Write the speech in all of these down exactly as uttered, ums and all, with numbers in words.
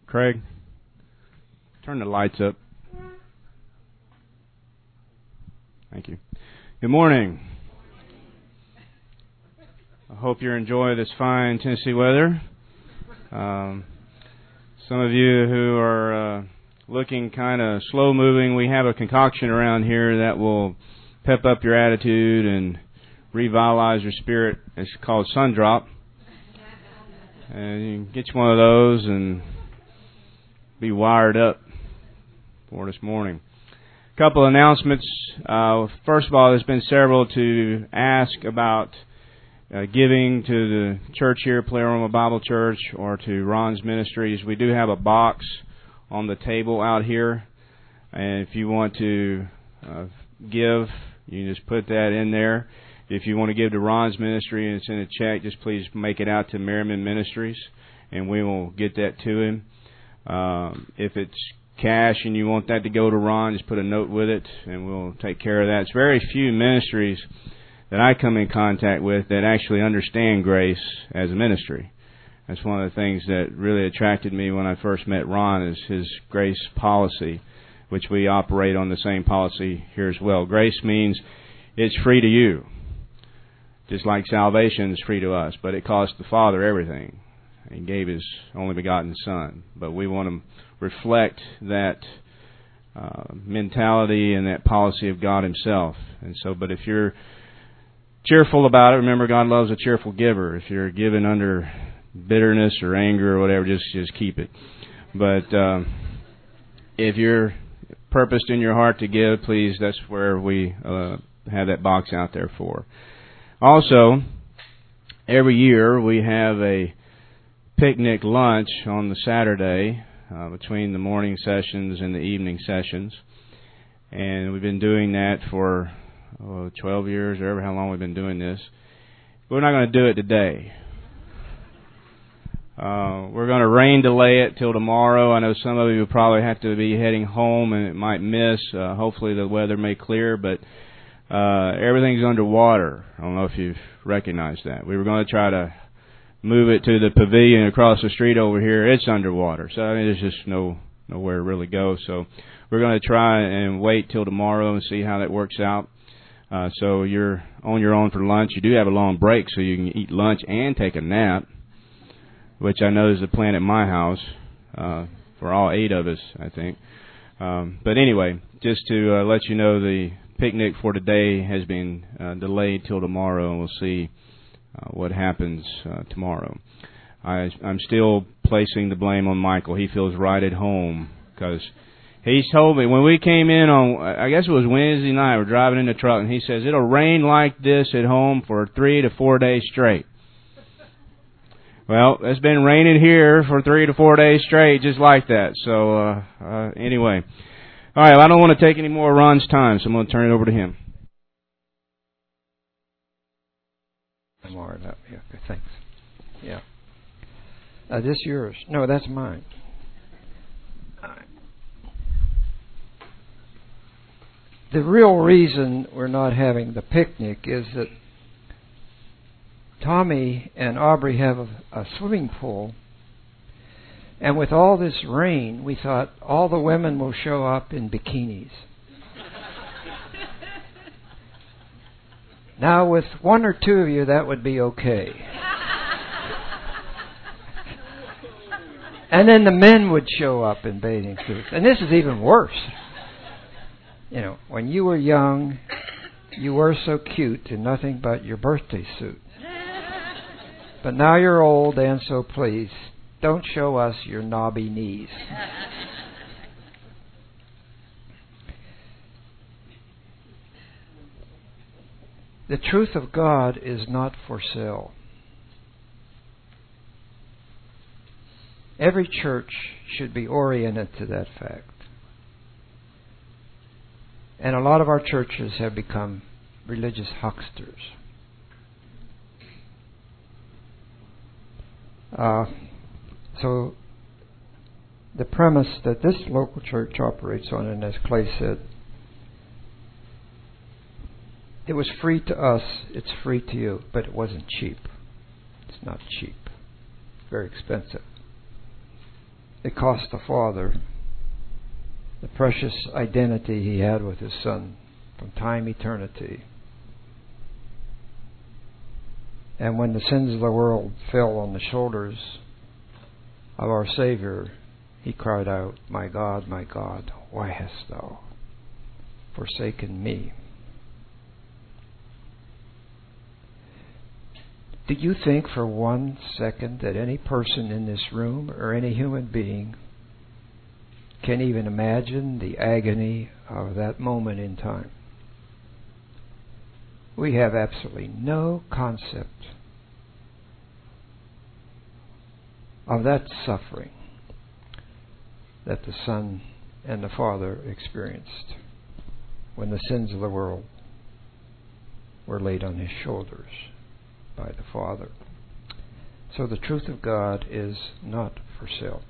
Craig, turn the lights up. Thank you. Good morning. I hope you're enjoying this fine Tennessee weather. Um, some of you who are uh, looking kind of slow-moving, we have a concoction around here that will pep up your attitude and revitalize your spirit. It's called Sundrop. And you can get you one of those and be wired up for this morning. A couple of announcements. Uh, first of all, there's been several to ask about uh, giving to the church here, Pleroma Bible Church, or to Ron's Ministries. We do have a box on the table out here, and if you want to uh, give, you can just put that in there. If you want to give to Ron's Ministry and send a check, just please make it out to Merriman Ministries, and we will get that to him. Um, if it's cash and you want that to go to Ron, just put a note with it, and we'll take care of that. It's very few ministries that I come in contact with that actually understand grace as a ministry. That's one of the things that really attracted me when I first met Ron, is his grace policy, which we operate on the same policy here as well. Grace means it's free to you, just like salvation is free to us, but it cost the Father everything. He gave His only begotten Son. But we want to reflect that uh, mentality and that policy of God Himself. And so, but if you're cheerful about it, remember God loves a cheerful giver. If you're given under bitterness or anger or whatever, just just keep it. But um, if you're purposed in your heart to give, please, that's where we uh, have that box out there for. Also, every year we have a picnic lunch on the Saturday uh, between the morning sessions and the evening sessions. And we've been doing that for oh, twelve years, or ever how long we've been doing this. We're not going to do it today. Uh, we're going to rain delay it till tomorrow. I know some of you will probably have to be heading home and it might miss. Uh, hopefully the weather may clear, but Uh, everything's underwater. I don't know if you've recognized that. We were going to try to move it to the pavilion across the street over here. It's underwater. So I mean, there's just no nowhere to really go. So we're going to try and wait till tomorrow and see how that works out. Uh, so you're on your own for lunch. You do have a long break, so you can eat lunch and take a nap, which I know is the plan at my house uh, for all eight of us, I think. Um, but anyway, just to uh, let you know, the picnic for today has been uh, delayed till tomorrow, and we'll see uh, what happens uh, tomorrow. I, I'm still placing the blame on Michael. He feels right at home because he's told me when we came in on, I guess it was Wednesday night, we're driving in the truck, and he says, it'll rain like this at home for three to four days straight. Well, it's been raining here for three to four days straight, just like that. So, uh, uh, anyway. All right, well, I don't want to take any more of Ron's time, so I'm going to turn it over to him. I'm all right. Yeah, okay, thanks. Yeah. Uh, this yours? No, that's mine. All right. The real reason we're not having the picnic is that Tommy and Aubrey have a, a swimming pool. And with all this rain, we thought all the women will show up in bikinis. Now, with one or two of you, that would be okay. And then the men would show up in bathing suits. And this is even worse. You know, when you were young, you were so cute in nothing but your birthday suit. But now you're old, and so please, don't show us your knobby knees. The truth of God is not for sale. Every church should be oriented to that fact. And a lot of our churches have become religious hucksters. Uh, so the premise that this local church operates on, and as Clay said, it was free to us, it's free to you, but it wasn't cheap. It's not cheap. Very expensive. It cost the Father the precious identity he had with his Son from time eternity. And when the sins of the world fell on the shoulders of our Savior, he cried out, "My God, my God, why hast thou forsaken me?" Do you think for one second that any person in this room or any human being can even imagine the agony of that moment in time? We have absolutely no concept of that suffering that the Son and the Father experienced when the sins of the world were laid on his shoulders by the Father. So the truth of God is not for sale.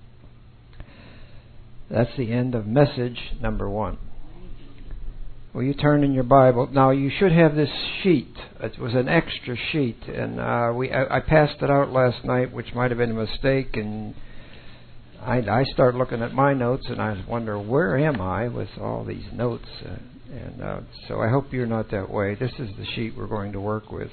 That's the end of message number one. Well, you turn in your Bible. Now, you should have this sheet. It was an extra sheet, and uh, we I, I passed it out last night, which might have been a mistake, and I, I start looking at my notes, and I wonder, where am I with all these notes? Uh, and uh, so I hope you're not that way. This is the sheet we're going to work with.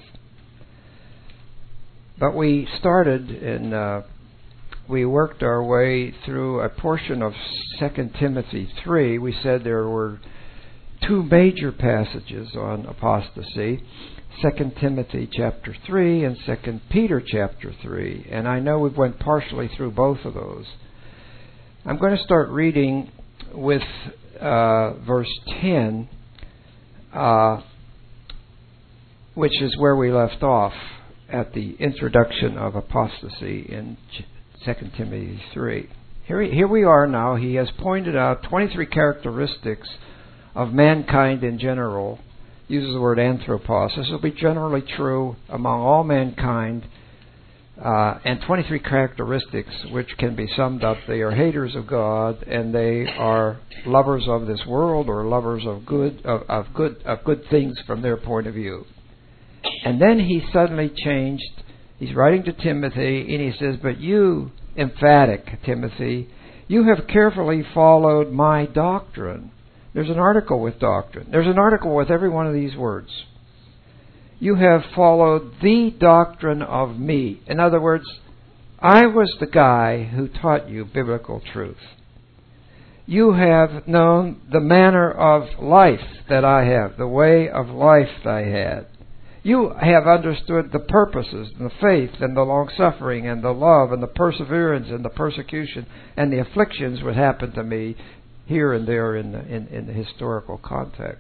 But we started and uh, we worked our way through a portion of Second Timothy three. We said there were two major passages on apostasy, Second Timothy chapter three and Second Peter chapter three. And I know we went partially through both of those. I'm going to start reading with uh, verse ten, uh, which is where we left off at the introduction of apostasy in Second Timothy three. Here, here we are now. He has pointed out twenty-three characteristics of mankind in general. Uses the word anthropos. This will be generally true among all mankind. Uh, and twenty-three characteristics which can be summed up. They are haters of God, and they are lovers of this world, or lovers of good of, of good of good things from their point of view. And then he suddenly changed. He's writing to Timothy, and he says, "But you, emphatic Timothy, you have carefully followed my doctrine." There's an article with doctrine. There's an article with every one of these words. You have followed the doctrine of me. In other words, I was the guy who taught you biblical truth. You have known the manner of life that I have, the way of life that I had. You have understood the purposes and the faith and the long-suffering and the love and the perseverance and the persecution and the afflictions that happened to me here and there in the, in, in the historical context.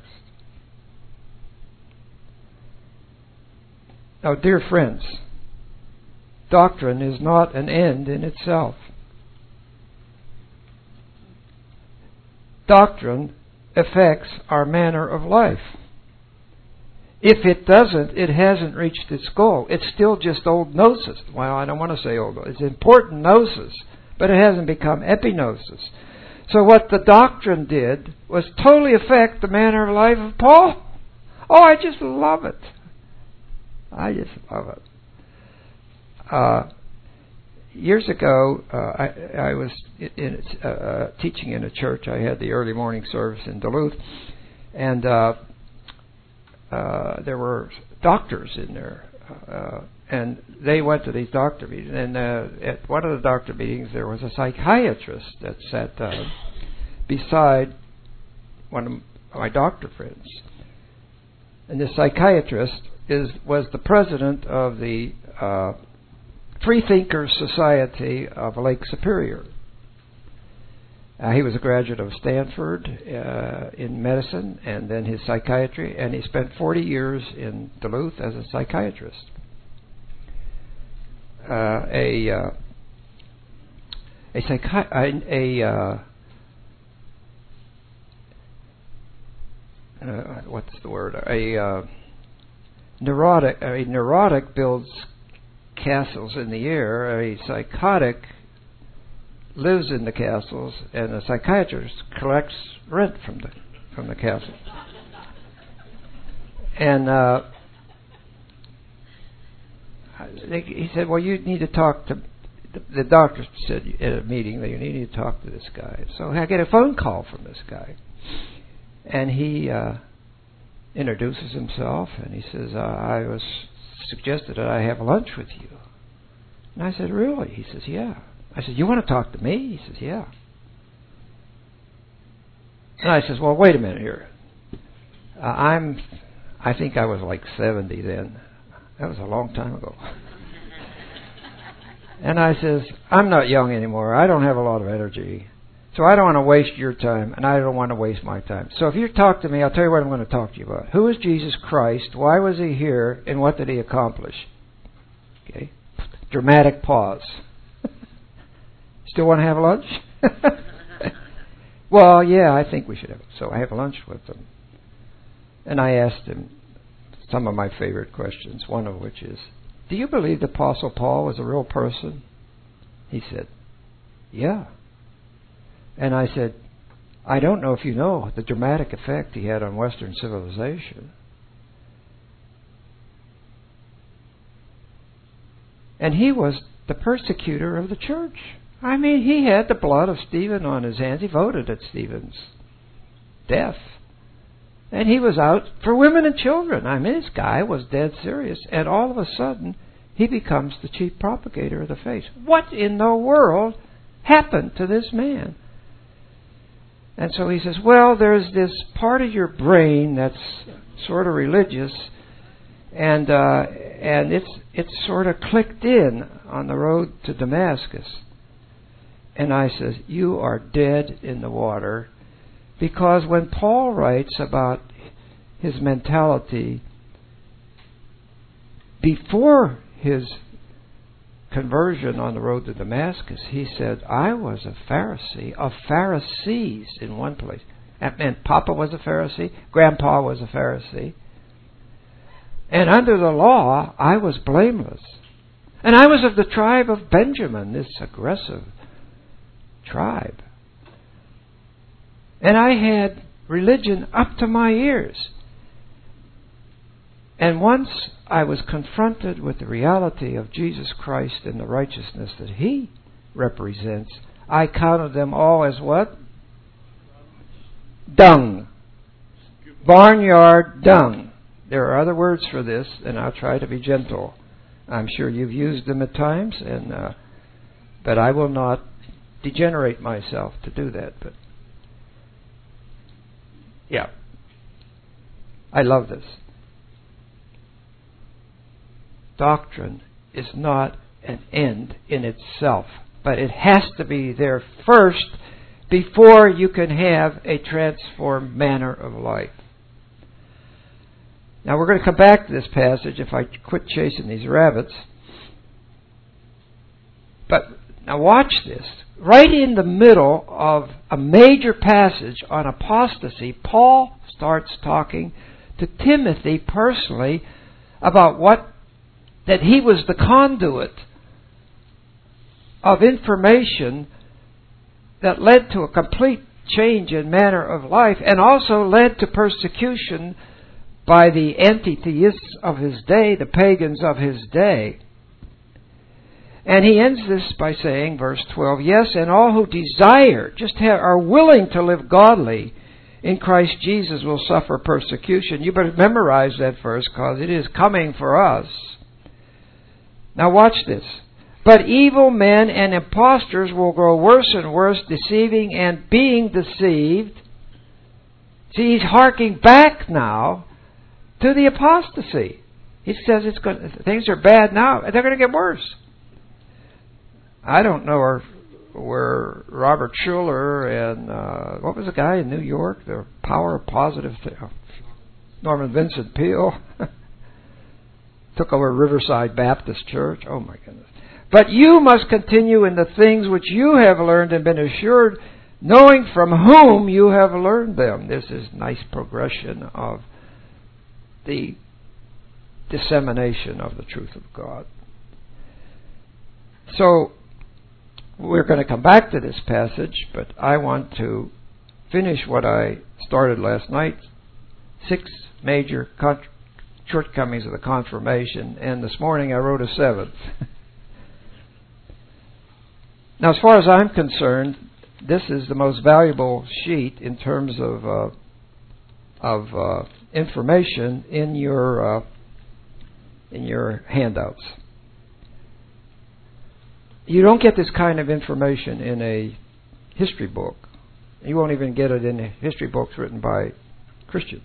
Now, dear friends, doctrine is not an end in itself. Doctrine affects our manner of life. If it doesn't, it hasn't reached its goal. It's still just old gnosis. Well, I don't want to say old. It's important gnosis, but it hasn't become epignosis. So what the doctrine did was totally affect the manner of life of Paul. Oh, I just love it. I just love it. Uh, years ago, uh, I, I was in, uh, teaching in a church. I had the early morning service in Duluth, and uh, uh, there were doctors in there, uh, and they went to these doctor meetings. And uh, at one of the doctor meetings, there was a psychiatrist that sat uh, beside one of my doctor friends, and this psychiatrist is was the president of the uh, Freethinkers Society of Lake Superior. Uh, he was a graduate of Stanford uh, in medicine and then his psychiatry, and he spent forty years in Duluth as a psychiatrist. Uh, a uh, a psychi- a, a uh, uh, what's the word? A uh, neurotic. A neurotic builds castles in the air. A psychotic lives in the castles, and a psychiatrist collects rent from the from the castle. And uh, he said, "Well, you need to talk to the, the doctor said at a meeting that you need to talk to this guy. So I get a phone call from this guy. And he uh, introduces himself, and he says, uh, I was suggested that I have lunch with you. And I said, really? He says, yeah. I said, you want to talk to me? He says, yeah. And I says, well, wait a minute here. Uh, I'm, I think I was like seventy then. That was a long time ago. And I says, I'm not young anymore. I don't have a lot of energy. So I don't want to waste your time, and I don't want to waste my time. So if you talk to me, I'll tell you what I'm going to talk to you about. Who is Jesus Christ? Why was he here? And what did he accomplish? Okay. Dramatic pause. Still want to have lunch? Well, yeah, I think we should have it. So I have lunch with him. And I asked him some of my favorite questions, one of which is, do you believe the Apostle Paul was a real person? He said, yeah. And I said, I don't know if you know the dramatic effect he had on Western civilization. And he was the persecutor of the church. I mean, he had the blood of Stephen on his hands. He voted at Stephen's death. And he was out for women and children. I mean, this guy was dead serious. And all of a sudden, he becomes the chief propagator of the faith. What in the world happened to this man? And so he says, well, there's this part of your brain that's sort of religious, and uh, and it's it's sort of clicked in on the road to Damascus. And I says, you are dead in the water, because when Paul writes about his mentality before his conversion on the road to Damascus, he said, I was a Pharisee of Pharisees in one place. That meant Papa was a Pharisee, Grandpa was a Pharisee. And under the law, I was blameless. And I was of the tribe of Benjamin, this aggressive tribe. And I had religion up to my ears. And once I was confronted with the reality of Jesus Christ and the righteousness that he represents, I counted them all as what? Dung. Barnyard dung. There are other words for this, and I'll try to be gentle. I'm sure you've used them at times, and uh, but I will not degenerate myself to do that. But yeah, I love this. Doctrine is not an end in itself, but it has to be there first before you can have a transformed manner of life. Now we're going to come back to this passage if I quit chasing these rabbits. But now watch this. Right in the middle of a major passage on apostasy, Paul starts talking to Timothy personally about what that he was the conduit of information that led to a complete change in manner of life, and also led to persecution by the anti-theists of his day, the pagans of his day. And he ends this by saying, verse twelve, yes, and all who desire, just have, are willing to live godly in Christ Jesus will suffer persecution. You better memorize that verse, because it is coming for us. Now watch this. But evil men and impostors will grow worse and worse, deceiving and being deceived. See, he's harking back now to the apostasy. He says it's going, things are bad now, and they're going to get worse. I don't know where, where Robert Schuller and uh, what was the guy in New York, the power of positive, th- Norman Vincent Peale, took over Riverside Baptist Church. Oh my goodness. But you must continue in the things which you have learned and been assured, knowing from whom you have learned them. This is nice progression of the dissemination of the truth of God. So, we're going to come back to this passage, but I want to finish what I started last night. Six major con- shortcomings of the confirmation, and this morning I wrote a seventh. Now, as far as I'm concerned, this is the most valuable sheet in terms of uh, of uh, information in your uh, in your handouts. You don't get this kind of information in a history book. You won't even get it in history books written by Christians.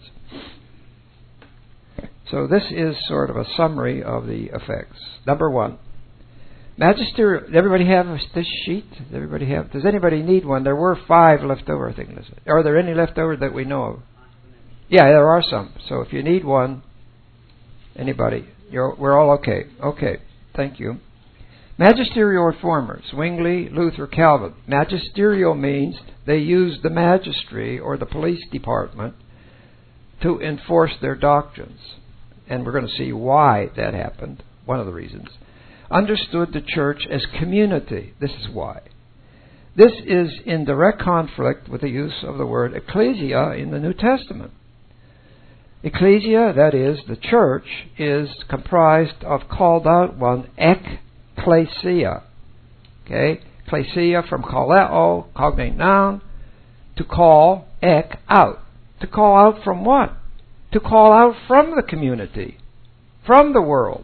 So this is sort of a summary of the effects. Number one, magisterial. Does everybody have this sheet? Does everybody have? Does anybody need one? There were five left over, I think. Are there any left over that we know of? Yeah, there are some. So if you need one, anybody, you're, we're all okay. Okay, thank you. Magisterial reformers, Zwingli, Luther, Calvin. Magisterial means they used the magistry or the police department to enforce their doctrines. And we're going to see why that happened, one of the reasons. Understood the church as community. This is why. This is in direct conflict with the use of the word ecclesia in the New Testament. Ecclesia, that is, the church, is comprised of called out one, ekklesia. Okay? Ecclesia from kaleo, cognate noun, to call, ek, out. To call out from what? To call out from the community, from the world.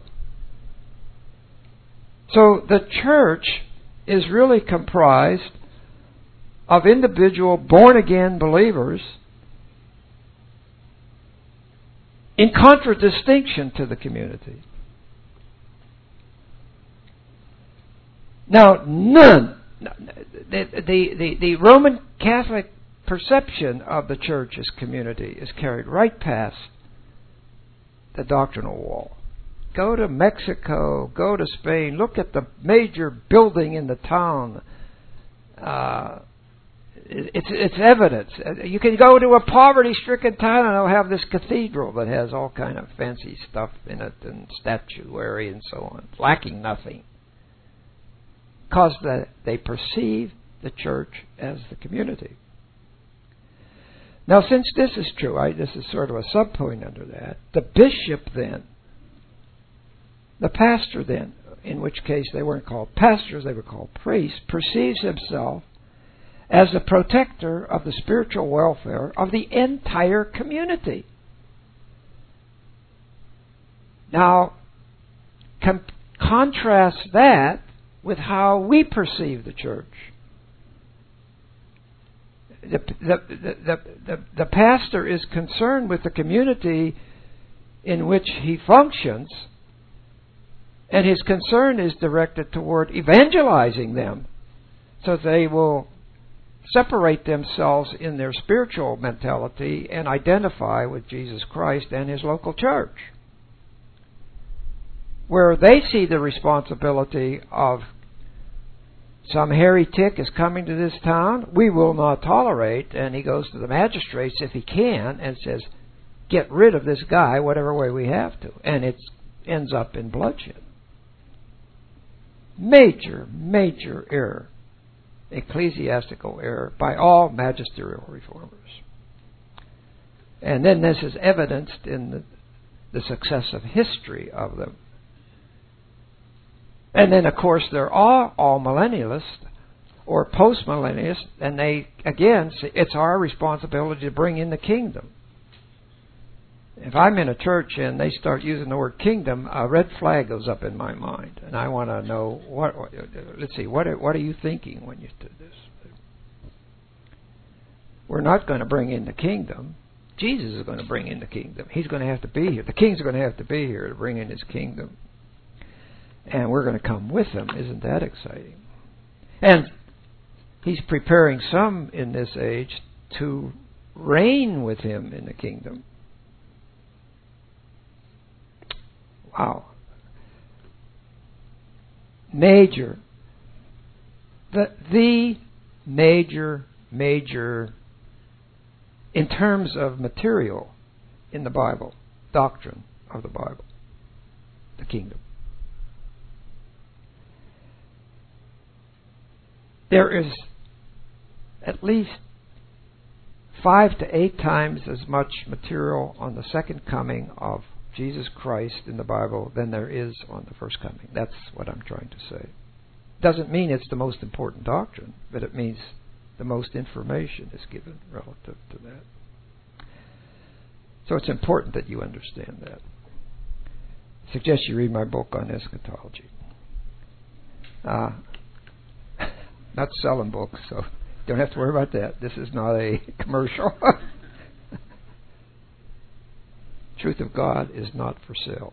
So the church is really comprised of individual born-again believers in contradistinction to the community. Now, none, the, the, the, the Roman Catholic perception of the church as community is carried right past the doctrinal wall. Go to Mexico, go to Spain, look at the major building in the town. Uh, it's, it's evidence. You can go to a poverty-stricken town and they'll have this cathedral that has all kind of fancy stuff in it and statuary and so on, lacking nothing. Because they perceive the church as the community. Now, since this is true, I, this is sort of a subpoint under that, the bishop then, the pastor then, in which case they weren't called pastors, they were called priests, perceives himself as the protector of the spiritual welfare of the entire community. Now, com- contrast that with how we perceive the church. The, the, the, the, the, the pastor is concerned with the community in which he functions, and his concern is directed toward evangelizing them so they will separate themselves in their spiritual mentality and identify with Jesus Christ and His local church. Where they see the responsibility of some hairy tick is coming to this town, we will not tolerate, and he goes to the magistrates if he can and says, get rid of this guy whatever way we have to. And it ends up in bloodshed. Major, major error. Ecclesiastical error by all magisterial reformers. And then this is evidenced in the, the success of history of them. And then, of course, there are all millennialists or post-millennialists, and they, again, say it's our responsibility to bring in the kingdom. If I'm in a church and they start using the word kingdom, a red flag goes up in my mind, and I want to know what. Let's see, what are, what are you thinking when you do this? We're not going to bring in the kingdom. Jesus is going to bring in the kingdom. He's going to have to be here. The kings are going to have to be here to bring in His kingdom, and we're going to come with Him. Isn't that exciting? And He's preparing some in this age to reign with Him in the kingdom. Wow. Major. The, the major, major, in terms of material in the Bible, doctrine of the Bible, the kingdom. There is at least five to eight times as much material on the second coming of Jesus Christ in the Bible than there is on the first coming. That's what I'm trying to say. doesn't mean it's the most important doctrine, but it means the most information is given relative to that. So it's important that you understand that. I suggest you read my book on eschatology. Uh, not selling books, so don't have to worry about that. This is not a commercial. Truth of God is not for sale.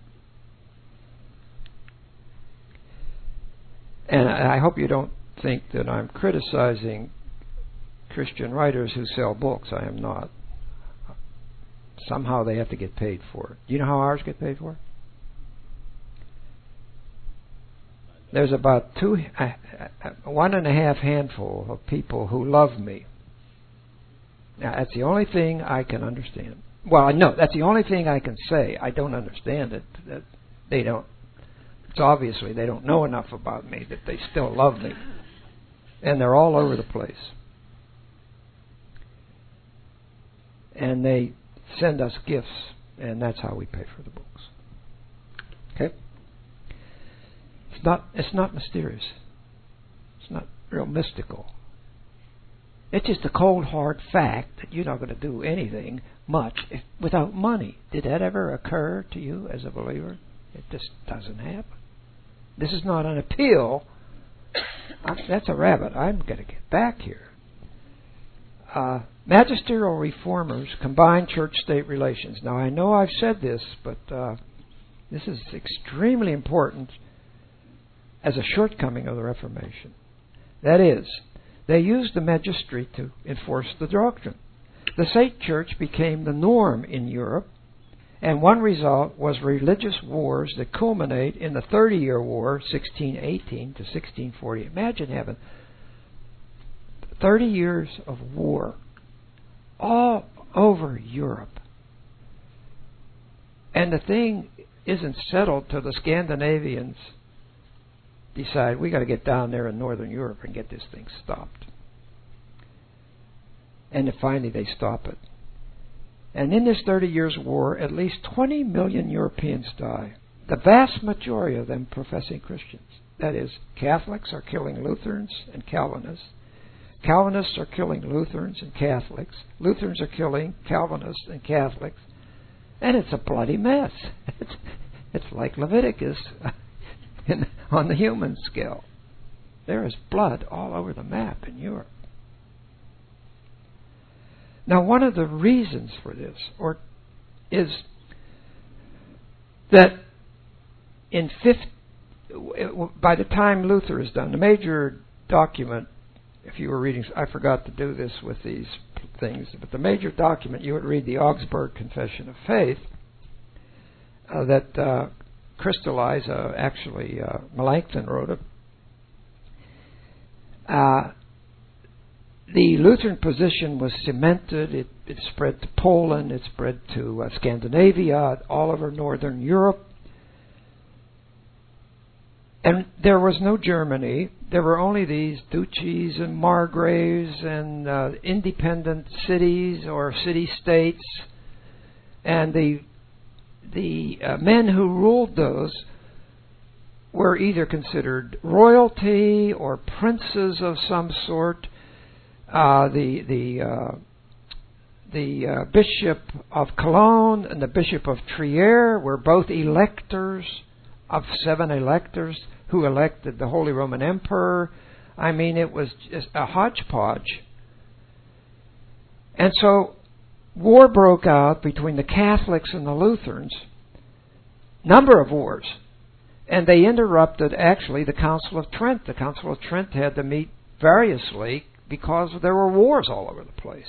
And I hope you don't think that I'm criticizing Christian writers who sell books. I am not. Somehow they have to get paid for it. Do you know how ours get paid for? There's about two, uh, one and a half handful of people who love me. Now, that's the only thing I can understand. Well, I know that's the only thing I can say. I don't understand it. That they don't. It's obviously they don't know enough about me that they still love me, and they're all over the place. And they send us gifts, and that's how we pay for the books. Okay. It's not, it's not mysterious. It's not real mystical. It's just a cold, hard fact that you're not going to do anything much if, without money. Did that ever occur to you as a believer? It just doesn't happen. This is not an appeal. I'm, that's a rabbit. I'm going to get back here. Uh, magisterial reformers combine church-state relations. Now, I know I've said this, but uh, this is extremely important as a shortcoming of the Reformation. That is, they used the magistracy to enforce the doctrine. The state church became the norm in Europe, and one result was religious wars that culminate in the Thirty-Year War, sixteen eighteen to sixteen forty. Imagine having thirty years of war all over Europe. And the thing isn't settled till the Scandinavians decide we got to get down there in Northern Europe and get this thing stopped. And then finally they stop it. And in this thirty years war, at least twenty million Europeans die. The vast majority of them professing Christians. That is, Catholics are killing Lutherans and Calvinists. Calvinists are killing Lutherans and Catholics. Lutherans are killing Calvinists and Catholics. And it's a bloody mess. It's, it's like Leviticus in, on the human scale. There is blood all over the map in Europe. Now, one of the reasons for this or is that in fifty, by the time Luther is done, the major document, if you were reading, I forgot to do this with these things, but the major document, you would read the Augsburg Confession of Faith uh, that uh, crystallized, uh, actually, uh, Melanchthon wrote it. Uh, the Lutheran position was cemented. It, it spread to Poland. It spread to uh, Scandinavia, all over Northern Europe. And there was no Germany. There were only these duchies and margraves and uh, independent cities or city-states. And the the uh, men who ruled those were either considered royalty or princes of some sort. Uh, the the uh, the uh, Bishop of Cologne and the Bishop of Trier were both electors of seven electors who elected the Holy Roman Emperor. I mean, it was just a hodgepodge. And so war broke out between the Catholics and the Lutherans. Number of wars. And they interrupted, actually, the Council of Trent. The Council of Trent had to meet variously because there were wars all over the place.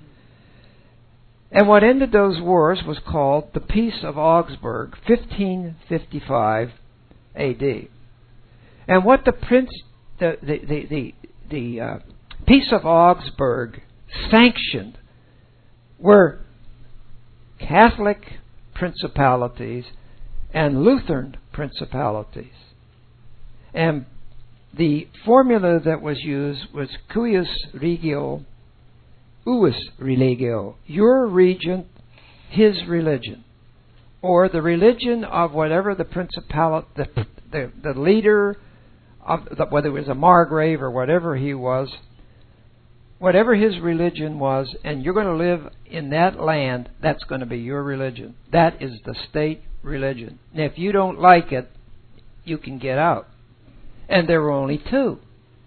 And what ended those wars was called the Peace of Augsburg, fifteen fifty-five A D. And what the prince, the the the the, the uh, Peace of Augsburg sanctioned were Catholic principalities and Lutheran principalities. And the formula that was used was cuius regio, uus religio, your regent, his religion, or the religion of whatever the principality, the, the, the leader of the, whether it was a Margrave or whatever he was, whatever his religion was, and you're going to live in that land, that's going to be your religion. That is the state religion. And if you don't like it, you can get out. And there were only two: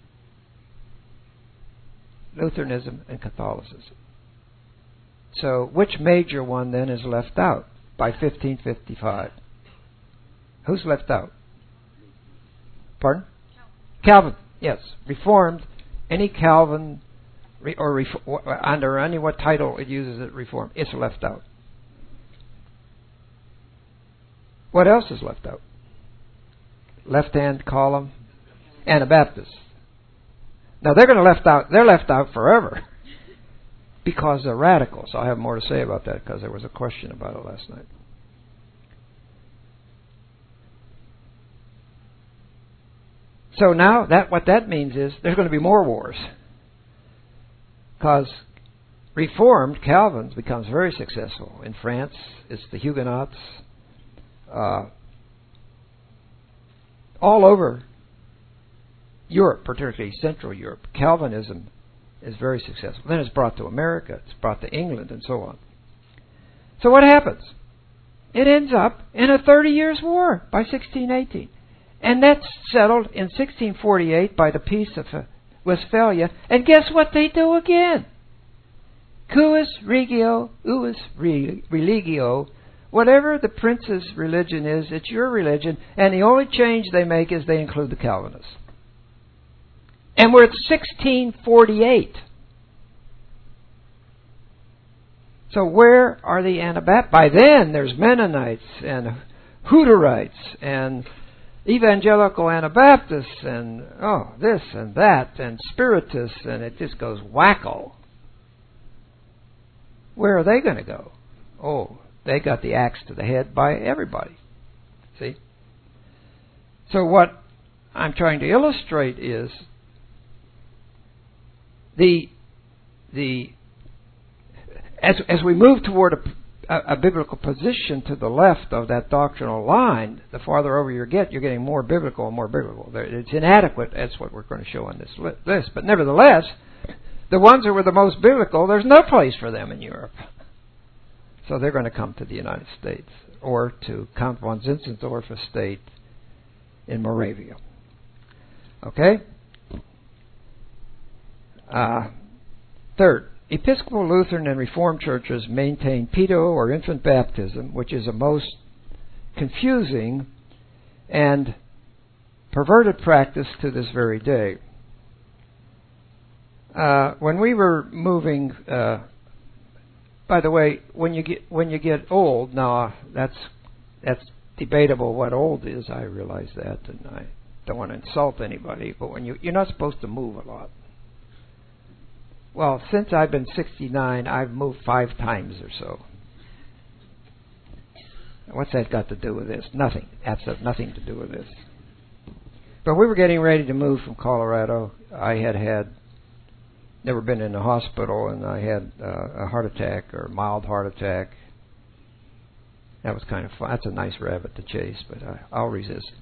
Lutheranism and Catholicism. So which major one then is left out by fifteen fifty-five? Who's left out? Pardon? Calvin. Yes. Reformed. Any Calvin re, or ref, under any what title it uses it, Reformed, it's left out. What else is left out? Left-hand column, Anabaptists. Now they're going to left out. They're left out forever because they're radicals. I'll have more to say about that because there was a question about it last night. So now that what that means is there's going to be more wars because Reformed Calvin becomes very successful in France. It's the Huguenots. Uh, all over Europe, particularly Central Europe, Calvinism is very successful. Then it's brought to America, it's brought to England, and so on. So what happens? It ends up in a thirty years war by sixteen eighteen. And that's settled in sixteen forty-eight by the Peace of Westphalia. And guess what they do again? Cuius regio, uis religio. Whatever the prince's religion is, it's your religion. And the only change they make is they include the Calvinists. And we're at sixteen forty-eight. So where are the Anabaptists? By then, there's Mennonites and Hutterites and evangelical Anabaptists and, oh, this and that and Spiritists, and it just goes wacko. Where are they going to go? Oh, they got the axe to the head by everybody. See? So what I'm trying to illustrate is the the as as we move toward a, a, a biblical position to the left of that doctrinal line, the farther over you get, you're getting more biblical and more biblical. It's inadequate. That's what we're going to show on this list. But nevertheless, the ones who were the most biblical, there's no place for them in Europe. So they're going to come to the United States or to Count von Zinzendorf estate in Moravia. Okay? Uh, third, Episcopal, Lutheran, and Reformed churches maintain pedo or infant baptism, which is a most confusing and perverted practice to this very day. Uh, when we were moving, uh, by the way, when you get when you get old, now that's that's debatable what old is. I realize that, and I don't want to insult anybody. But when you you're not supposed to move a lot. Well, since I've been sixty-nine, I've moved five times or so. What's that got to do with this? Nothing. That's nothing to do with this. But we were getting ready to move from Colorado. I had had never been in a hospital, and I had uh, a heart attack or a mild heart attack. That was kind of fun. That's a nice rabbit to chase, but I, I'll resist.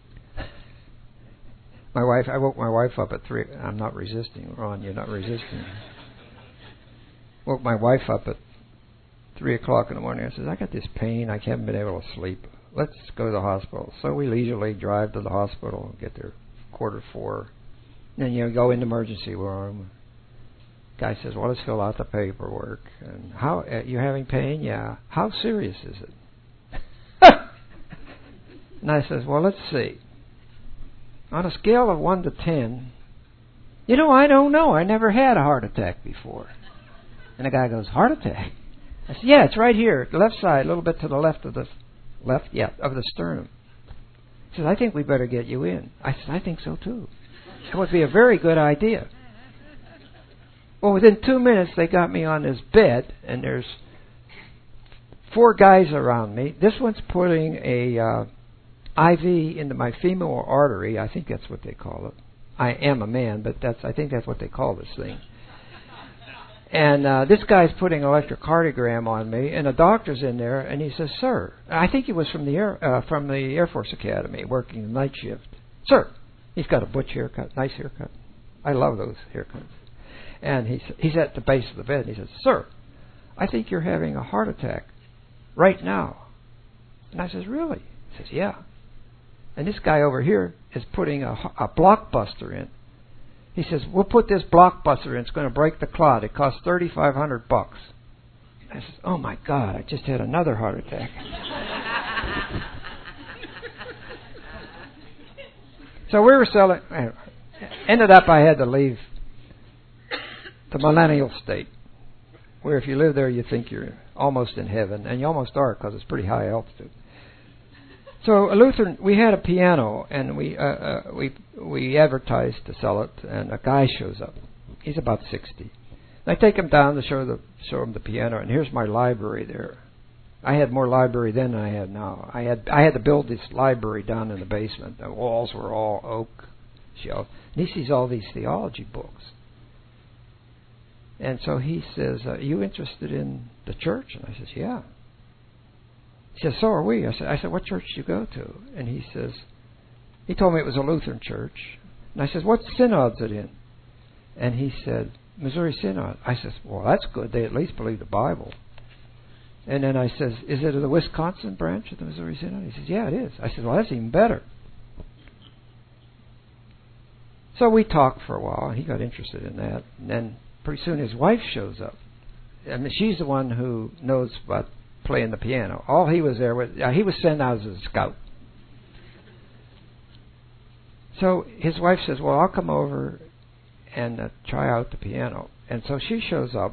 My wife, I woke my wife up at three. I'm not resisting, Ron. You're not resisting. Woke my wife up at three o'clock in the morning. I said, "I got this pain. I haven't been able to sleep. Let's go to the hospital." So we leisurely drive to the hospital, get there quarter four. Then you go in the emergency room. Guy says, "Well, let's fill out the paperwork." And how uh, you having pain? Yeah. How serious is it? And I says, "Well, let's see. On a scale of one to ten, you know, I don't know. I never had a heart attack before." And the guy goes, "Heart attack?" I said, "Yeah, it's right here, the left side, a little bit to the left of the left, yeah, of the sternum." He says, "I think we better get you in." I said, "I think so too. That would be a very good idea." Well, within two minutes, they got me on this bed, and there's four guys around me. This one's putting a uh, I V into my femoral artery. I think that's what they call it. I am a man, but that's I think that's what they call this thing. And uh, this guy's putting an electrocardiogram on me, and a doctor's in there, and he says, "Sir," I think he was from the Air uh, from the Air Force Academy, working the night shift. "Sir, He's got a butch haircut, nice haircut. I love those haircuts. And he's, he's at the base of the bed, and he says, "Sir, I think you're having a heart attack right now." And I says, "Really?" He says, "Yeah." And this guy over here is putting a, a blockbuster in. He says, "We'll put this blockbuster in. It's going to break the clot. It costs thirty-five hundred bucks." I says, "Oh my God, I just had another heart attack." So we were selling. Ended up, I had to leave the millennial state, where if you live there, you think you're almost in heaven, and you almost are because it's pretty high altitude. So a Lutheran, we had a piano, and we uh, uh, we we advertised to sell it, and a guy shows up. He's about sixty. I take him down to show the show him the piano, and here's my library there. I had more library then than I have now. I had I had to build this library down in the basement. The walls were all oak shelves. And he sees all these theology books. And so he says, "Are you interested in the church?" And I says, "Yeah." He says, "So are we." I said, I said, "What church do you go to?" And he says, he told me it was a Lutheran church. And I said, "What synod's it in?" And he said, "Missouri Synod." I says, "Well, that's good. They at least believe the Bible." And then I says, "Is it the Wisconsin branch of the Missouri Synod?" He says, "Yeah, it is." I said, "Well, that's even better." So we talked for a while, and he got interested in that. And then pretty soon his wife shows up. I mean, she's the one who knows about playing the piano. All he was there with, uh, he was sent out as a scout. So his wife says, "Well, I'll come over and uh, try out the piano." And so she shows up,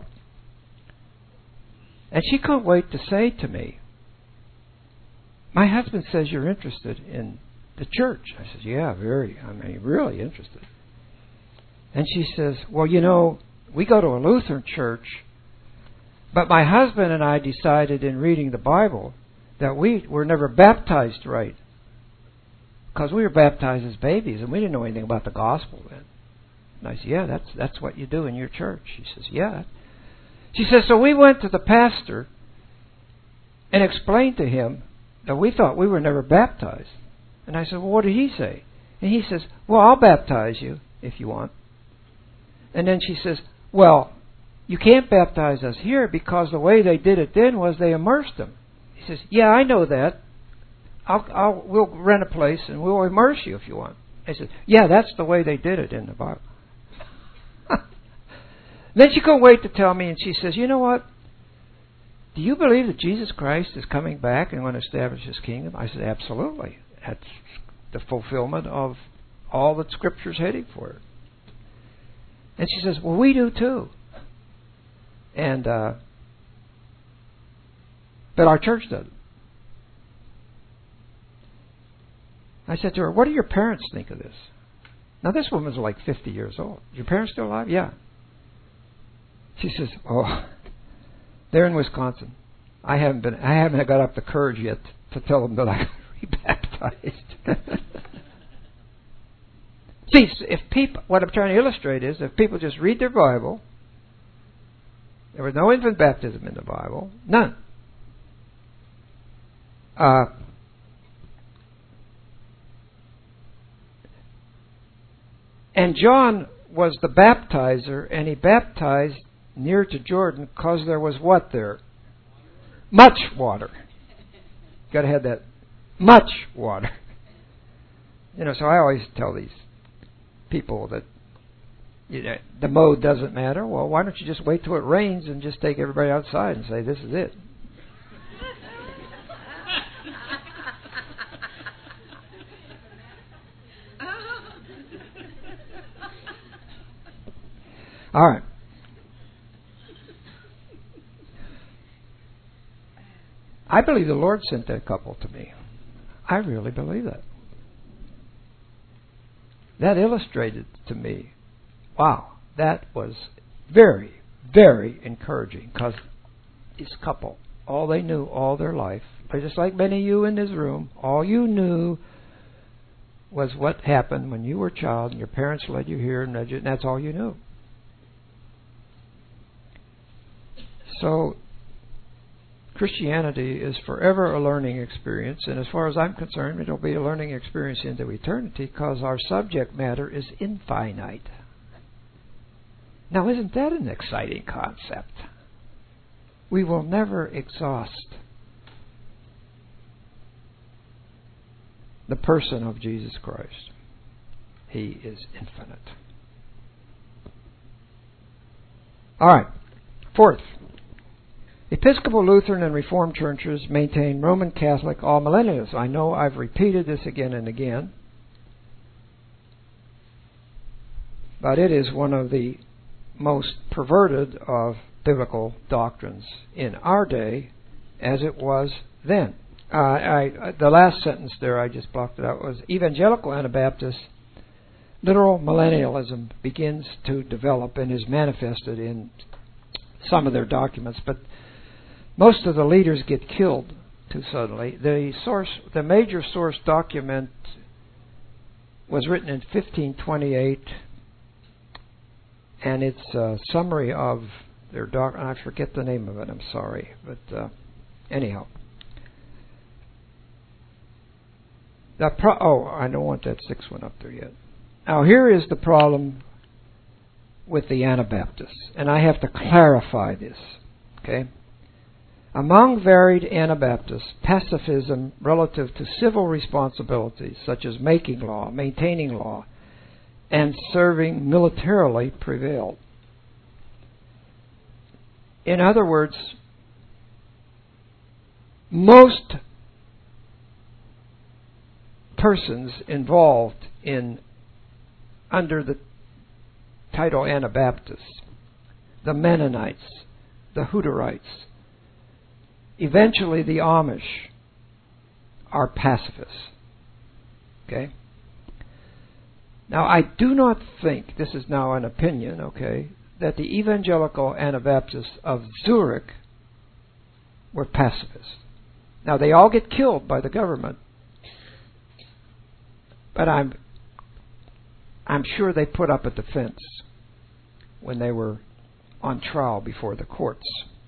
and she couldn't wait to say to me, "My husband says you're interested in the church." I said, "Yeah, very. I mean, really interested." And she says, "Well, you know, we go to a Lutheran church, but my husband and I decided in reading the Bible that we were never baptized right, because we were baptized as babies and we didn't know anything about the gospel then." And I said, "Yeah, that's that's what you do in your church." She says, "Yeah." She says, "So we went to the pastor and explained to him that we thought we were never baptized." And I said, "Well, what did he say?" And he says, "Well, I'll baptize you if you want." And then she says, "Well, you can't baptize us here because the way they did it then was they immersed them." He says, "Yeah, I know that. I'll, I'll, we'll rent a place and we'll immerse you if you want." I said, "Yeah, that's the way they did it in the Bible." Then she couldn't wait to tell me, and she says, "You know what? Do you believe that Jesus Christ is coming back and going to establish His kingdom?" I said, "Absolutely. That's the fulfillment of all that Scripture's heading for." And she says, "Well, we do too. And uh, but our church doesn't." I said to her, "What do your parents think of this?" Now, this woman's like fifty years old. "Your parents still alive?" "Yeah." She says, "Oh, they're in Wisconsin. I haven't been. I haven't got up the courage yet to tell them that I got rebaptized." See, if people, what I'm trying to illustrate is, if people just read their Bible, there was no infant baptism in the Bible, none. Uh, and John was the baptizer, and he baptized near to Jordan because there was what there? Much water. Got to have that much water. You know, so I always tell these people that, you know, the mode doesn't matter. Well, why don't you just wait till it rains and just take everybody outside and say, "This is it." All right. I believe the Lord sent that couple to me. I really believe that. That illustrated to me, wow, that was very, very encouraging, because this couple, all they knew all their life, just like many of you in this room, all you knew was what happened when you were a child and your parents led you here, and led you, and that's all you knew. So Christianity is forever a learning experience, and as far as I'm concerned, it'll be a learning experience into eternity because our subject matter is infinite. Now, isn't that an exciting concept? We will never exhaust the person of Jesus Christ. He is infinite. All right. Fourth, Episcopal, Lutheran, and Reformed churches maintain Roman Catholic all-millennialism. I know I've repeated this again and again, but it is one of the most perverted of biblical doctrines in our day, as it was then. Uh, I, the last sentence there, I just blocked it out, was evangelical Anabaptists. Literal millennialism begins to develop and is manifested in some of their documents, but most of the leaders get killed too suddenly. The source, the major source document was written in fifteen twenty-eight, and it's a summary of their doc. I forget the name of it. I'm sorry, but uh, anyhow. The pro- oh, I don't want that sixth one up there yet. Now, here is the problem with the Anabaptists, and I have to clarify this. Okay? Among varied Anabaptists, pacifism relative to civil responsibilities, such as making law, maintaining law, and serving militarily, prevailed. In other words, most persons involved in under the title Anabaptists, the Mennonites, the Hutterites, eventually the Amish, are pacifists. Okay? Now, I do not think, this is now an opinion, okay, that the evangelical Anabaptists of Zurich were pacifists. Now, they all get killed by the government, but I'm I'm sure they put up a defense when they were on trial before the courts.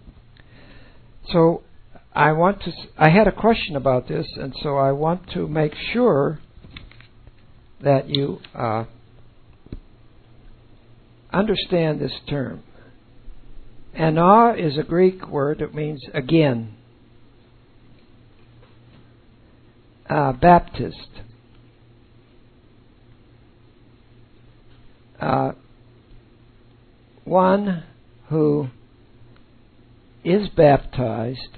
So I want to. I had a question about this, and so I want to make sure that you uh, understand this term. Ana is a Greek word. It means again. Uh, Baptist. Uh, one who is baptized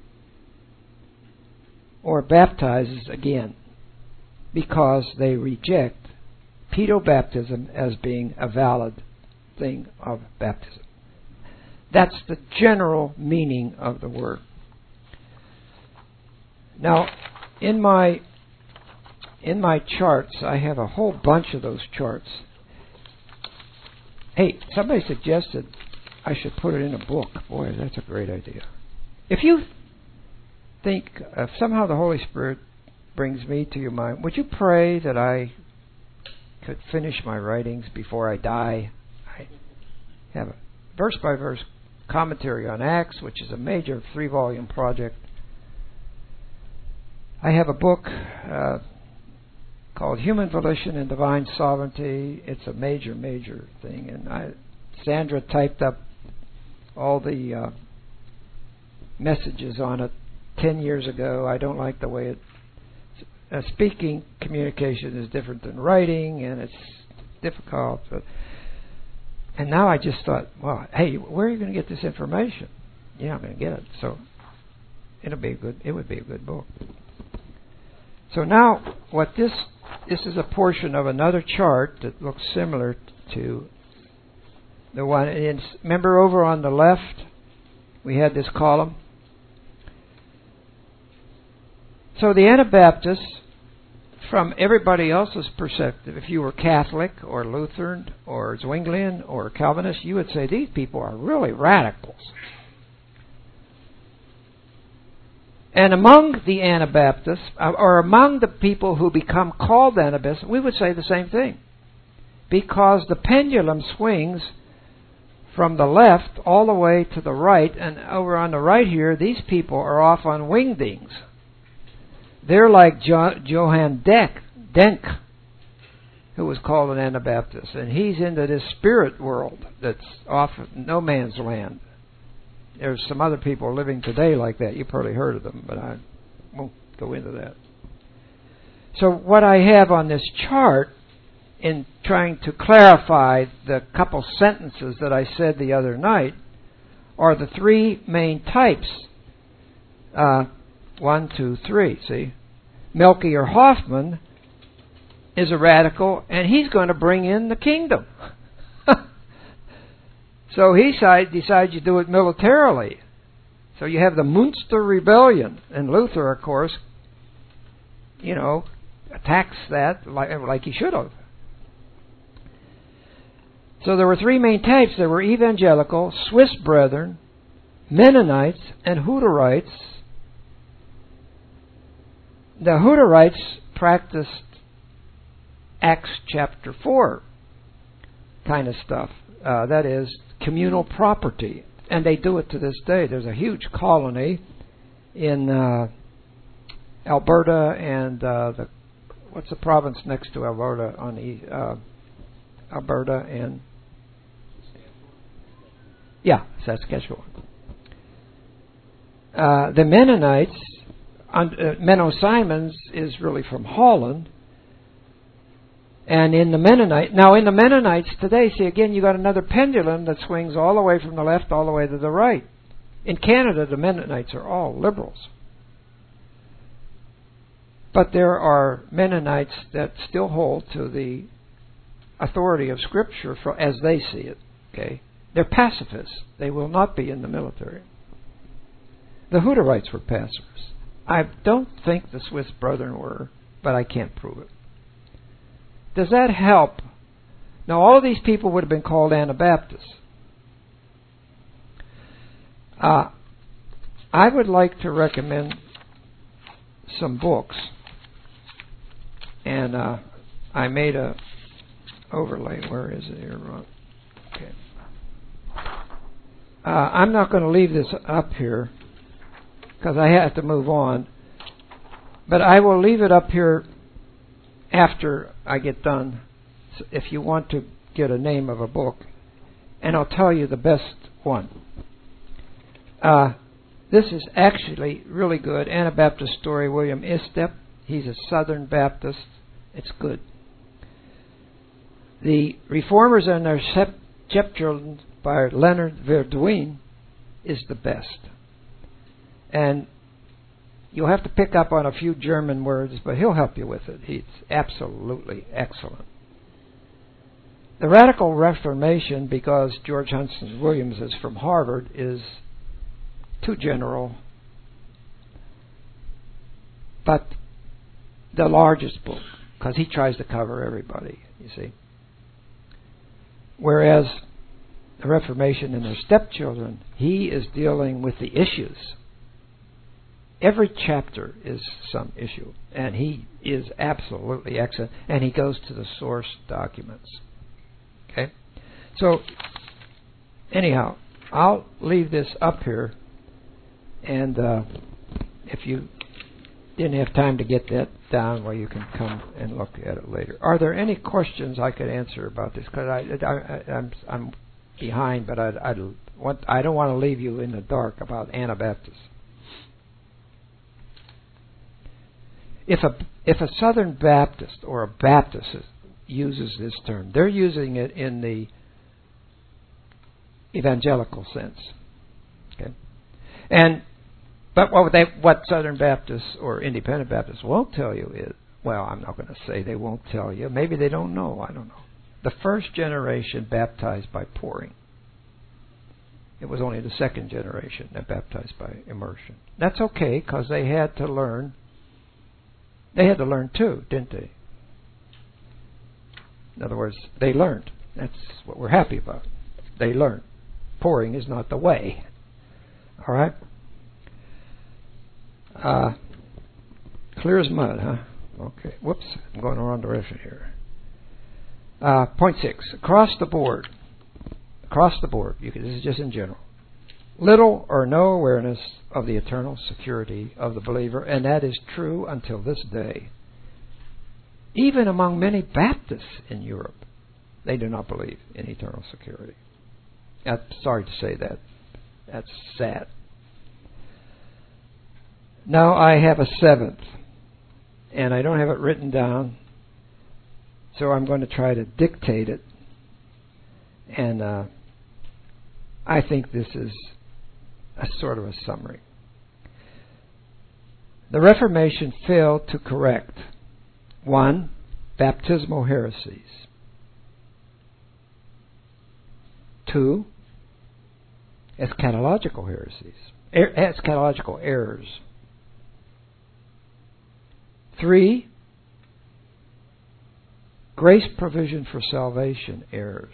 or baptizes again because they reject pedobaptism as being a valid thing of baptism. That's the general meaning of the word. Now, in my in my charts, I have a whole bunch of those charts. Hey, somebody suggested I should put it in a book. Boy, that's a great idea. If you think if somehow the Holy Spirit brings me to your mind, would you pray that I could finish my writings before I die? I have a verse-by-verse commentary on Acts, which is a major three-volume project. I have a book uh, called Human Volition and Divine Sovereignty. It's a major, major thing. And I, Sandra typed up all the uh, messages on it ten years ago. I don't like the way it... Uh, speaking communication is different than writing, and it's difficult. But, and now I just thought, well, hey, where are you going to get this information? You're not going to get it. So it'll be a good. It would be a good book. So now, what this this is a portion of another chart that looks similar to the one. And remember, over on the left, we had this column. So the Anabaptists, from everybody else's perspective, if you were Catholic or Lutheran or Zwinglian or Calvinist, you would say these people are really radicals. And among the Anabaptists, or among the people who become called Anabaptists, we would say the same thing. Because the pendulum swings from the left all the way to the right. And over on the right here, these people are off on wingdings. They're like jo- Johann Deck, Denk, who was called an Anabaptist. And he's into this spirit world that's off no man's land. There's some other people living today like that. You've probably heard of them, but I won't go into that. So what I have on this chart, in trying to clarify the couple sentences that I said the other night, are the three main types. Uh, one, two, three, see? Melchior Hoffman is a radical, and he's going to bring in the kingdom. So he side, decides you do it militarily. So you have the Munster Rebellion, and Luther, of course, you know, attacks that like, like he should have. So there were three main types. There were evangelical, Swiss Brethren, Mennonites, and Hutterites. The Hutterites practiced Acts chapter four kind of stuff. Uh, that is, communal property. And they do it to this day. There's a huge colony in uh, Alberta and uh, the what's the province next to Alberta on the uh, Alberta and yeah, Saskatchewan. Uh, the Mennonites, uh, Menno Simons is really from Holland. And in the Mennonite, now in the Mennonites today, see again, you got another pendulum that swings all the way from the left all the way to the right. In Canada, the Mennonites are all liberals. But there are Mennonites that still hold to the authority of Scripture for, as they see it. Okay, they're pacifists. They will not be in the military. The Hutterites were pacifists. I don't think the Swiss Brethren were, but I can't prove it. Does that help? Now, all of these people would have been called Anabaptists. Uh, I would like to recommend some books, and uh, I made a overlay. Where is it here, Ron? Okay. Uh, I'm not going to leave this up here because I have to move on, but I will leave it up here after I get done, if you want to get a name of a book, and I'll tell you the best one. Uh, this is actually really good. Anabaptist Story, William Istep. He's a Southern Baptist. It's good. The Reformers and Their Stepchildren by Leonard Verduin is the best. And you'll have to pick up on a few German words, but he'll help you with it. He's absolutely excellent. The Radical Reformation, because George Huntston Williams is from Harvard, is too general. But the largest book, because he tries to cover everybody, you see. Whereas the Reformation and Their Stepchildren, he is dealing with the issues. Every chapter is some issue, and he is absolutely excellent, and he goes to the source documents. Okay? So, anyhow, I'll leave this up here, and uh, if you didn't have time to get that down, well, you can come and look at it later. Are there any questions I could answer about this? Because I, I, I, I'm, I'm behind, but I, I, want, I don't want to leave you in the dark about Anabaptists. If a if a Southern Baptist or a Baptist uses this term, they're using it in the evangelical sense. Okay, and but what they what Southern Baptists or Independent Baptists won't tell you is, well, I'm not going to say they won't tell you. Maybe they don't know. I don't know. The first generation baptized by pouring. It was only the second generation that baptized by immersion. That's okay, because they had to learn. They had to learn too, didn't they? In other words, they learned. That's what we're happy about. They learned. Pouring is not the way. All right? Uh, clear as mud, huh? Okay. Whoops. I'm going around the direction here. Uh, point six. Across the board, across the board. You can, this is just in general. Little or no awareness of the eternal security of the believer, and that is true until this day. Even among many Baptists in Europe, they do not believe in eternal security. I'm sorry to say that. That's sad. Now I have a seventh, and I don't have it written down, so I'm going to try to dictate it. And uh, I think this is a sort of a summary. The Reformation failed to correct, one, baptismal heresies. Two, eschatological heresies, er, eschatological errors. Three, grace provision for salvation errors.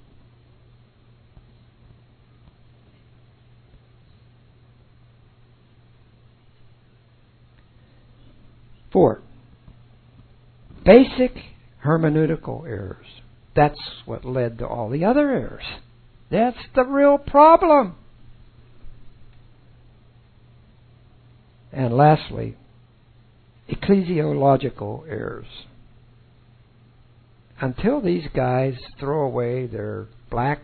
Four, basic hermeneutical errors. That's what led to all the other errors. That's the real problem. And lastly, ecclesiological errors. Until these guys throw away their black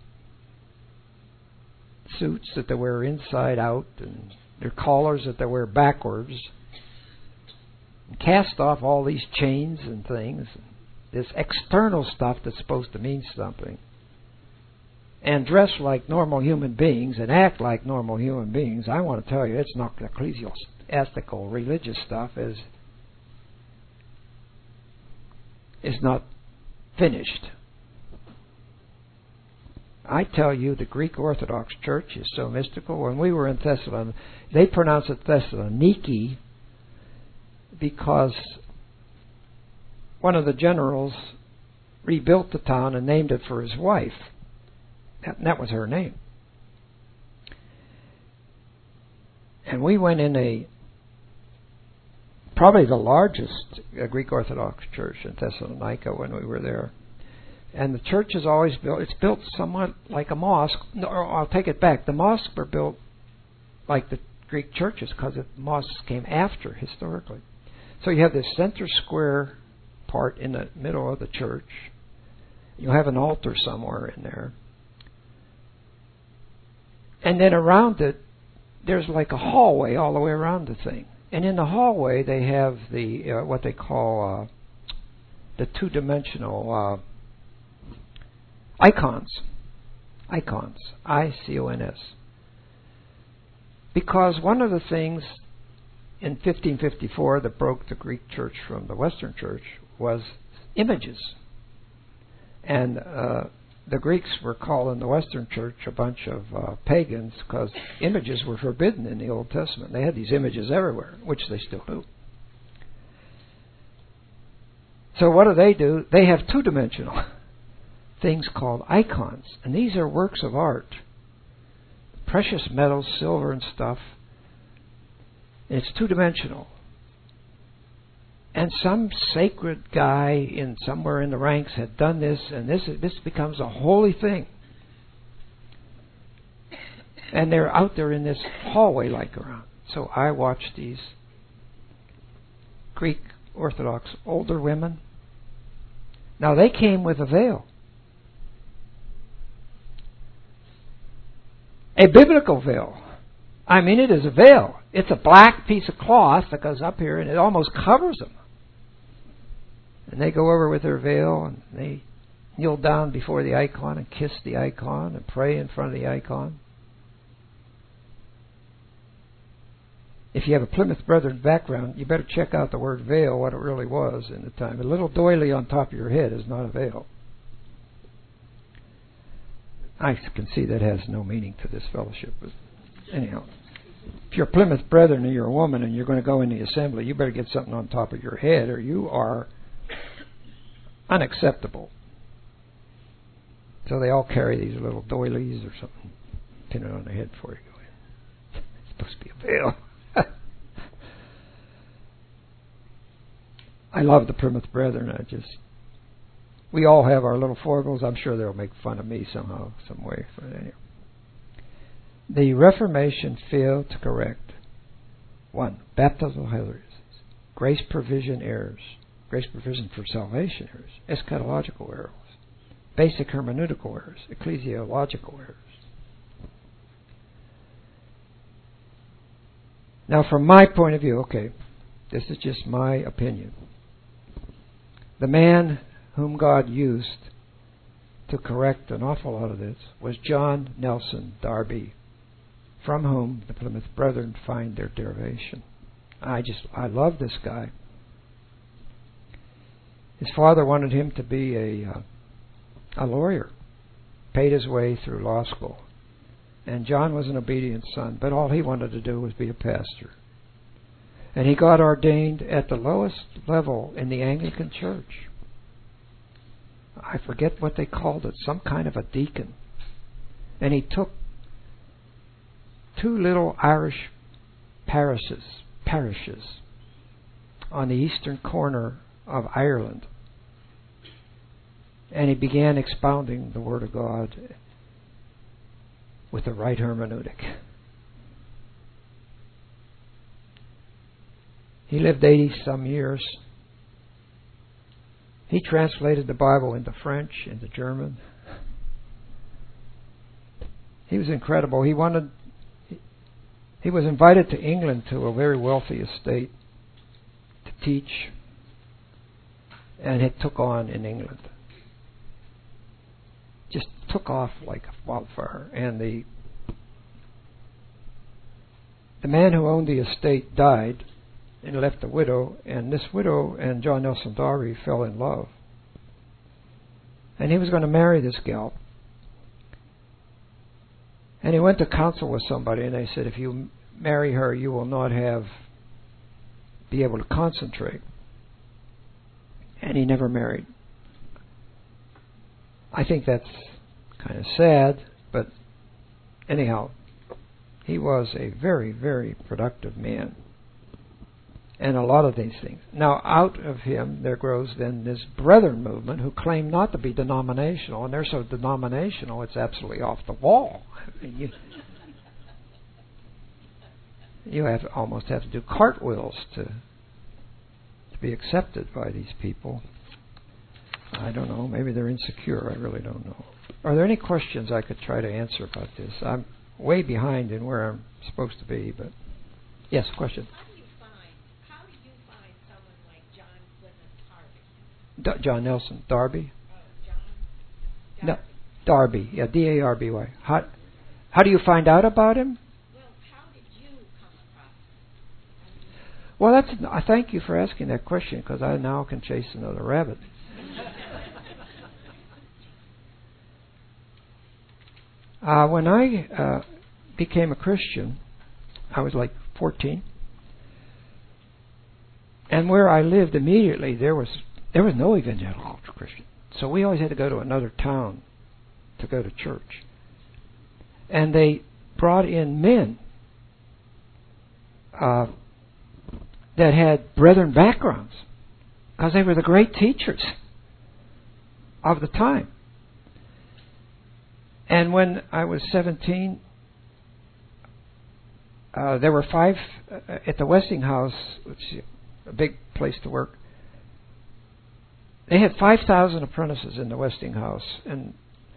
suits that they wear inside out and their collars that they wear backwards, and cast off all these chains and things, this external stuff that's supposed to mean something, and dress like normal human beings and act like normal human beings, I want to tell you, it's not ecclesiastical religious stuff is is not finished. I tell you, the Greek Orthodox Church is so mystical. When we were in Thessaloniki, they pronounce it Thessaloniki because one of the generals rebuilt the town and named it for his wife. That, that was her name. And we went in a probably the largest uh, Greek Orthodox church in Thessalonica when we were there. And the church is always built, it's built somewhat like a mosque. No, I'll take it back. The mosques were built like the Greek churches because the mosques came after historically. So you have this center square part in the middle of the church. You have an altar somewhere in there. And then around it, there's like a hallway all the way around the thing. And in the hallway, they have the uh, what they call uh, the two-dimensional uh, icons. Icons. I C O N S. Because one of the things in fifteen fifty-four that broke the Greek church from the Western church was images. And uh, the Greeks were calling the Western church a bunch of uh, pagans because images were forbidden in the Old Testament. They had these images everywhere, which they still do. So what do they do? They have two-dimensional things called icons. And these are works of art. Precious metals, silver and stuff. And it's two-dimensional. And some sacred guy in somewhere in the ranks had done this, and this this becomes a holy thing. And they're out there in this hallway like around. So I watched these Greek Orthodox older women. Now they came with a veil. A biblical veil. I mean, it is a veil. It's a black piece of cloth that goes up here and it almost covers them. And they go over with their veil and they kneel down before the icon and kiss the icon and pray in front of the icon. If you have a Plymouth Brethren background, you better check out the word veil, what it really was in the time. A little doily on top of your head is not a veil. I can see that has no meaning to this fellowship. But anyhow, if you're a Plymouth Brethren and you're a woman and you're going to go in the assembly, you better get something on top of your head or you are unacceptable. So they all carry these little doilies or something, pin it on their head before you go in. It's supposed to be a veil. I love the Plymouth Brethren. I just, We all have our little foibles. I'm sure they'll make fun of me somehow, some way. But anyway. The Reformation failed to correct one, baptismal heresies, grace provision errors, grace provision for salvation errors, eschatological errors, basic hermeneutical errors, ecclesiological errors. Now, from my point of view, okay, this is just my opinion. The man whom God used to correct an awful lot of this was John Nelson Darby, from whom the Plymouth Brethren find their derivation. I just, I love this guy. His father wanted him to be a uh, a lawyer, paid his way through law school. And John was an obedient son, but all he wanted to do was be a pastor. And he got ordained at the lowest level in the Anglican Church. I forget what they called it, some kind of a deacon. And he took two little Irish parishes, parishes on the eastern corner of Ireland. And he began expounding the Word of God with the right hermeneutic. He lived eighty some years. He translated the Bible into French, into German. He was incredible. He wanted he was invited to England, to a very wealthy estate, to teach, and it took on in England. Just took off like a wildfire. And the the man who owned the estate died and left a widow, and this widow and John Nelson Darby fell in love. And he was going to marry this gal. And he went to counsel with somebody, and they said, if you marry her, you will not have be able to concentrate. And he never married. I think that's kind of sad, but anyhow, he was a very, very productive man. And a lot of these things. Now, out of him, there grows then this Brethren movement who claim not to be denominational, and they're so denominational, it's absolutely off the wall. I mean, you, you have almost have to do cartwheels to to be accepted by these people. I don't know. Maybe they're insecure. I really don't know. Are there any questions I could try to answer about this? I'm way behind in where I'm supposed to be, but yes, question. D- John Nelson Darby. Oh, John No, Darby. Yeah, D A R B Y. How how do you find out about him? Well, how did you come across him? Well, that's. I thank you for asking that question, because I now can chase another rabbit. uh, when I uh, became a Christian, I was like fourteen, and where I lived immediately there was. There was no evangelical Christian. So we always had to go to another town to go to church. And they brought in men uh, that had Brethren backgrounds, because they were the great teachers of the time. And when I was seventeen, uh, there were five uh, at the Westinghouse, which is a big place to work. They had five thousand apprentices in the Westinghouse, and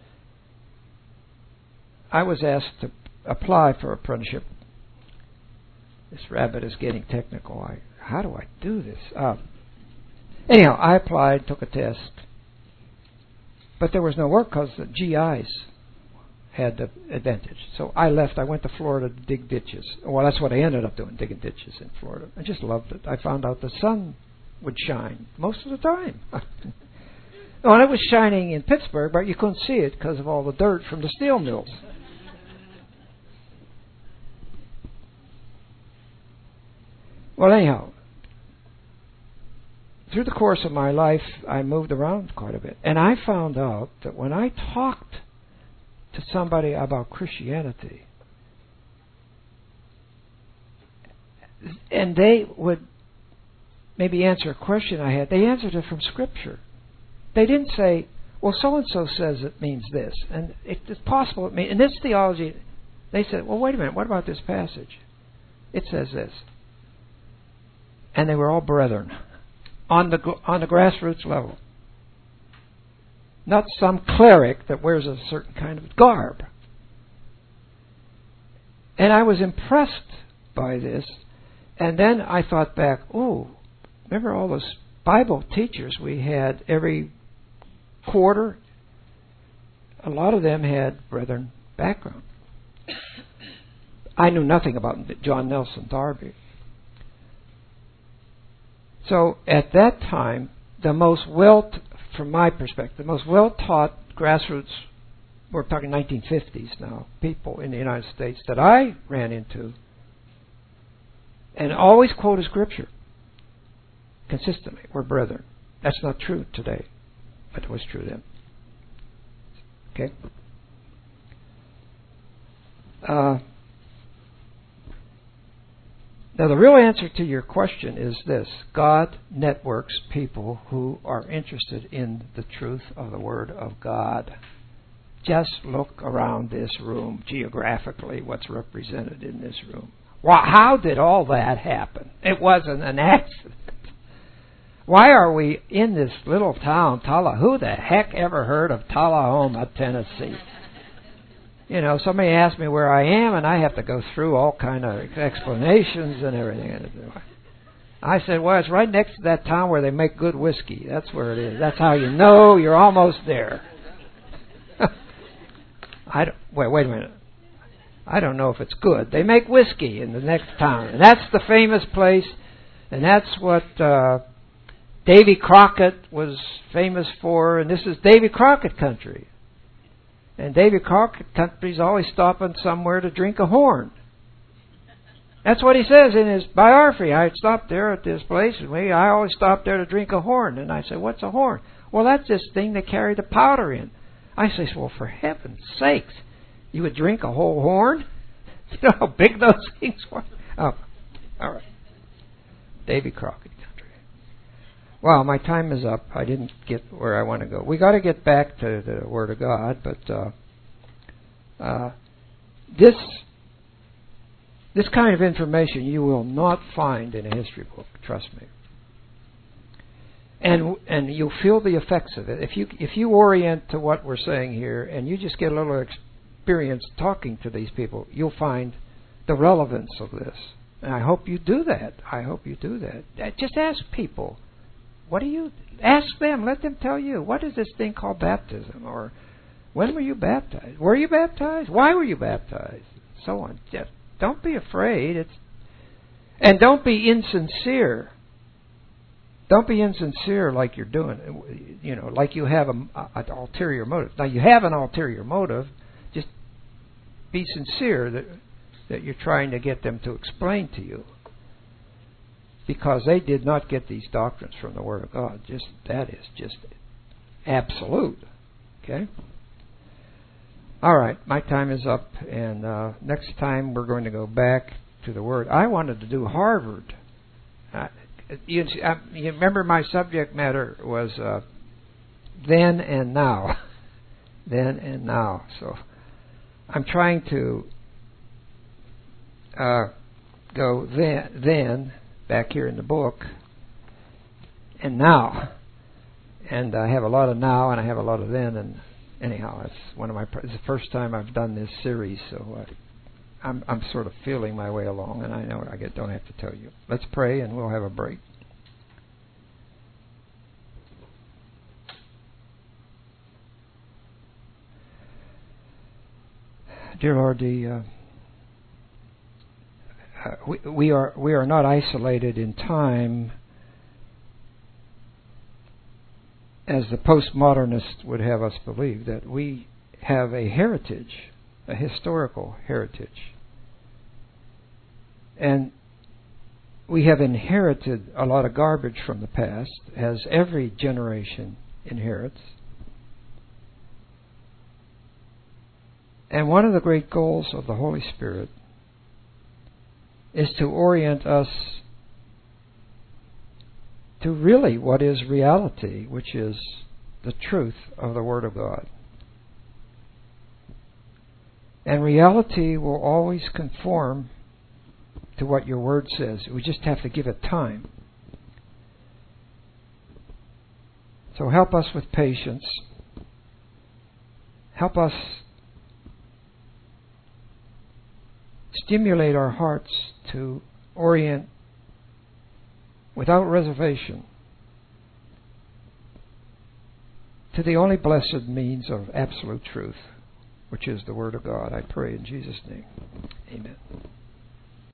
I was asked to apply for apprenticeship. This rabbit is getting technical. I, how do I do this? Uh, anyhow, I applied, took a test, but there was no work because the G Is had the advantage. So I left. I went to Florida to dig ditches. Well, that's what I ended up doing, digging ditches in Florida. I just loved it. I found out the sun would shine most of the time. Well, it was shining in Pittsburgh, but you couldn't see it because of all the dirt from the steel mills. Well, anyhow, through the course of my life, I moved around quite a bit. And I found out that when I talked to somebody about Christianity, and they would maybe answer a question I had, they answered it from Scripture. They didn't say, well, so-and-so says it means this. And it's possible it means... And this theology, they said, well, wait a minute, what about this passage? It says this. And they were all brethren on the on the grassroots level. Not some cleric that wears a certain kind of garb. And I was impressed by this. And then I thought back, oh, remember all those Bible teachers we had every quarter? A lot of them had brethren background. I knew nothing about John Nelson Darby. So at that time, the most well, from my perspective, the most well-taught grassroots, we're talking nineteen fifties now, people in the United States that I ran into, and always quoted Scripture consistently, were brethren. That's not true today, but it was true then. Okay? Uh, now, the real answer to your question is this. God networks people who are interested in the truth of the Word of God. Just look around this room geographically, what's represented in this room. Well, how did all that happen? It wasn't an accident. Why are we in this little town, Tullahoma? Who the heck ever heard of Tullahoma, Tennessee? You know, somebody asked me where I am, and I have to go through all kind of explanations and everything. I said, well, it's right next to that town where they make good whiskey. That's where it is. That's how you know you're almost there. I don't, wait, wait a minute. I don't know if it's good. They make whiskey in the next town, and that's the famous place, and that's what uh, Davy Crockett was famous for, and this is Davy Crockett country. And Davy Crockett country's always stopping somewhere to drink a horn. That's what he says in his biography. I stopped there at this place, and we, I always stopped there to drink a horn. And I said, what's a horn? Well, that's this thing they carry the powder in. I say, well, for heaven's sakes, you would drink a whole horn? You know how big those things were? Oh, all right. Davy Crockett country. Well, my time is up. I didn't get where I want to go. We got to get back to the Word of God, but uh, uh, this this kind of information you will not find in a history book. Trust me. And and you'll feel the effects of it if you if you orient to what we're saying here, and you just get a little experience talking to these people, you'll find the relevance of this. And I hope you do that. I hope you do that. Just ask people. What do you ask them? Let them tell you. What is this thing called baptism? Or when were you baptized? Were you baptized? Why were you baptized? So on. Just don't be afraid. It's and don't be insincere. Don't be insincere like you're doing. You know, like you have a, an ulterior motive. Now you have an ulterior motive. Just be sincere that that you're trying to get them to explain to you. Because they did not get these doctrines from the Word of God. Just that is just absolute. Okay? All right, my time is up, and uh, next time we're going to go back to the Word. I wanted to do Harvard. Uh, you, uh, you remember my subject matter was uh, then and now. Then and now. So I'm trying to uh, go then, then back here in the book, and now, and I have a lot of now, and I have a lot of then, and anyhow, it's one of my. It's the first time I've done this series, so uh, I'm I'm sort of feeling my way along, and I know I get, don't have to tell you. Let's pray, and we'll have a break. Dear Lord, the. Uh, Uh, we, we are we are not isolated in time as the postmodernists would have us believe, that we have a heritage, a historical heritage. And we have inherited a lot of garbage from the past, as every generation inherits. And one of the great goals of the Holy Spirit is to orient us to really what is reality, which is the truth of the Word of God. And reality will always conform to what your Word says. We just have to give it time. So help us with patience. Help us stimulate our hearts to orient without reservation to the only blessed means of absolute truth, which is the Word of God. I pray in Jesus' name. Amen.